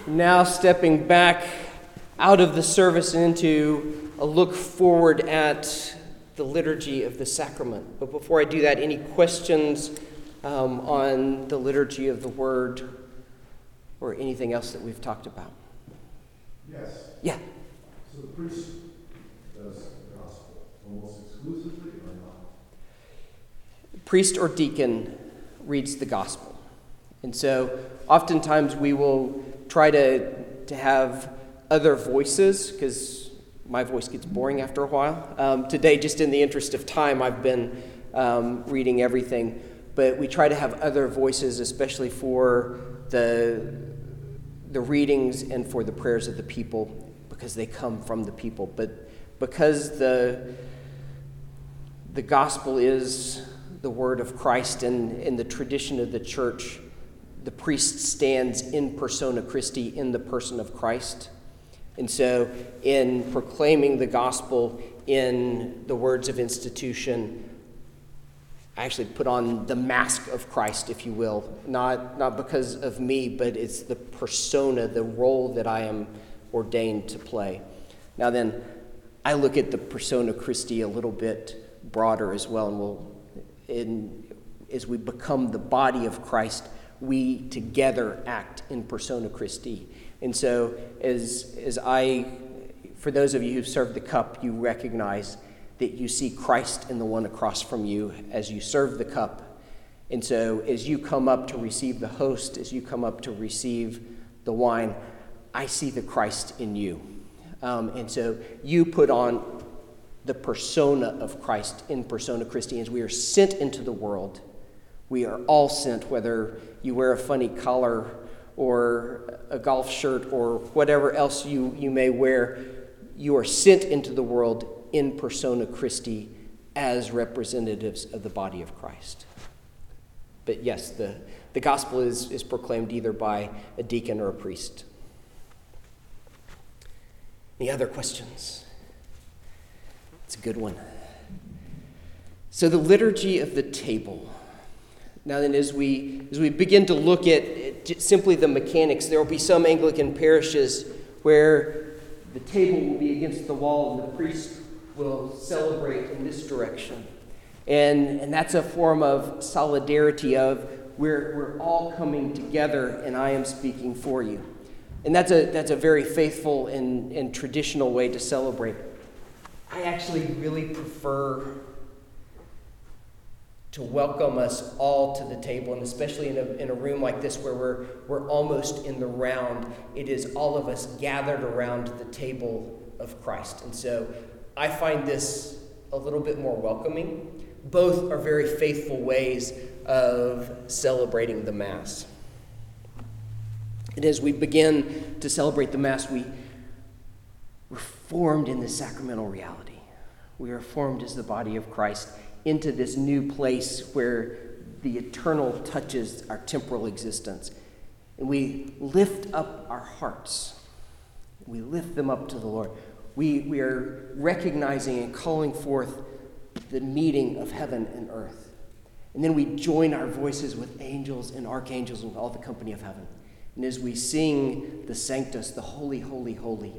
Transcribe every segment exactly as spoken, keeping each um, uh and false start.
now stepping back out of the service and into a look forward at the liturgy of the sacrament. But before I do that, any questions um, on the liturgy of the word or anything else that we've talked about? Yes. Yeah. So the priest does the gospel almost exclusively or not? Priest or deacon reads the gospel. And so oftentimes we will try to, to have other voices, because my voice gets boring after a while. Um, today, just in the interest of time, I've been um, reading everything. But we try to have other voices, especially for the, the readings and for the prayers of the people, because they come from the people. But because the, the gospel is the word of Christ, and in the tradition of the church, the priest stands in persona Christi, in the person of Christ. And so in proclaiming the gospel in the words of institution, I actually put on the mask of Christ, if you will, not, not because of me, but it's the persona, the role that I am ordained to play. Now then, I look at the persona Christi a little bit broader as well, and we'll, in, as we become the body of Christ, we together act in persona Christi. And so as as I, for those of you who've served the cup, you recognize that you see Christ in the one across from you as you serve the cup. And so as you come up to receive the host, as you come up to receive the wine, I see the Christ in you. Um, and so you put on the persona of Christ in persona Christi. As we are sent into the world, we are all sent, whether you wear a funny collar or a golf shirt or whatever else you, you may wear, you are sent into the world in persona Christi as representatives of the body of Christ. But yes, the, the gospel is, is proclaimed either by a deacon or a priest. Any other questions? It's a good one. So the liturgy of the table. Now then, as we as we begin to look at simply the mechanics, there will be some Anglican parishes where the table will be against the wall and the priest will celebrate in this direction. And, and that's a form of solidarity of we're, we're all coming together and I am speaking for you. And that's a that's a very faithful and, and traditional way to celebrate. I actually really prefer to welcome us all to the table, and especially in a, in a room like this where we're, we're almost in the round, it is all of us gathered around the table of Christ. And so I find this a little bit more welcoming. Both are very faithful ways of celebrating the Mass. And as we begin to celebrate the Mass, we, we're formed in the sacramental reality. We are formed as the body of Christ into this new place where the eternal touches our temporal existence. And we lift up our hearts. We lift them up to the Lord. We, we are recognizing and calling forth the meeting of heaven and earth. And then we join our voices with angels and archangels and all the company of heaven. And as we sing the Sanctus, the Holy, Holy, Holy,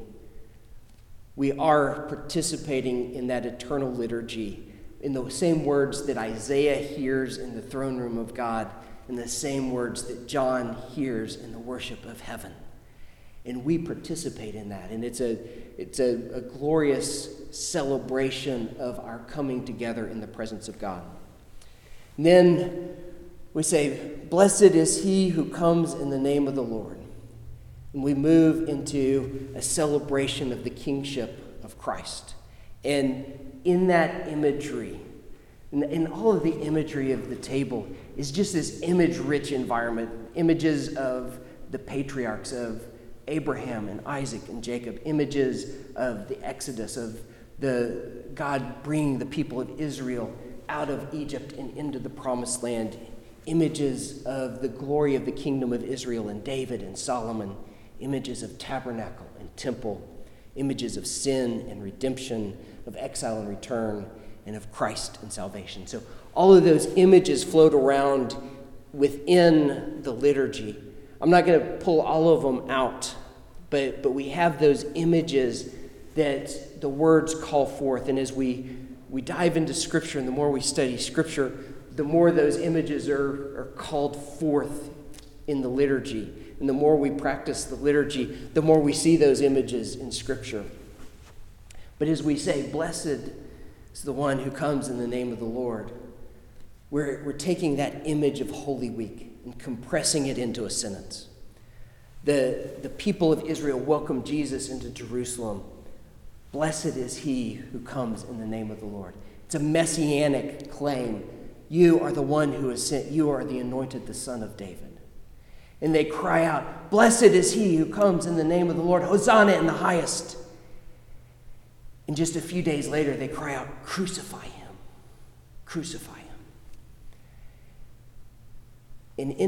we are participating in that eternal liturgy in the same words that Isaiah hears in the throne room of God, in the same words that John hears in the worship of heaven. And we participate in that. And it's a it's a, a glorious celebration of our coming together in the presence of God. And then we say, "Blessed is he who comes in the name of the Lord." And we move into a celebration of the kingship of Christ. And in that imagery, in, in all of the imagery of the table, is just this image-rich environment. Images of the patriarchs, of Abraham and Isaac and Jacob. Images of the Exodus, of the God bringing the people of Israel out of Egypt and into the promised land. Images of the glory of the kingdom of Israel and David and Solomon. Images of tabernacle and temple. Images of sin and redemption, of exile and return, and of Christ and salvation. So all of those images float around within the liturgy. I'm not going to pull all of them out, but, but we have those images that the words call forth. And as we, we dive into Scripture and the more we study Scripture, the more those images are, are called forth in the liturgy. And the more we practice the liturgy, the more we see those images in Scripture. But as we say, blessed is the one who comes in the name of the Lord, we're, we're taking that image of Holy Week and compressing it into a sentence. The, the people of Israel welcomed Jesus into Jerusalem. Blessed is he who comes in the name of the Lord. It's a messianic claim. You are the one who is sent. You are the anointed, the Son of David. And they cry out, blessed is he who comes in the name of the Lord. Hosanna in the highest. And just a few days later, they cry out, crucify him. Crucify him. And in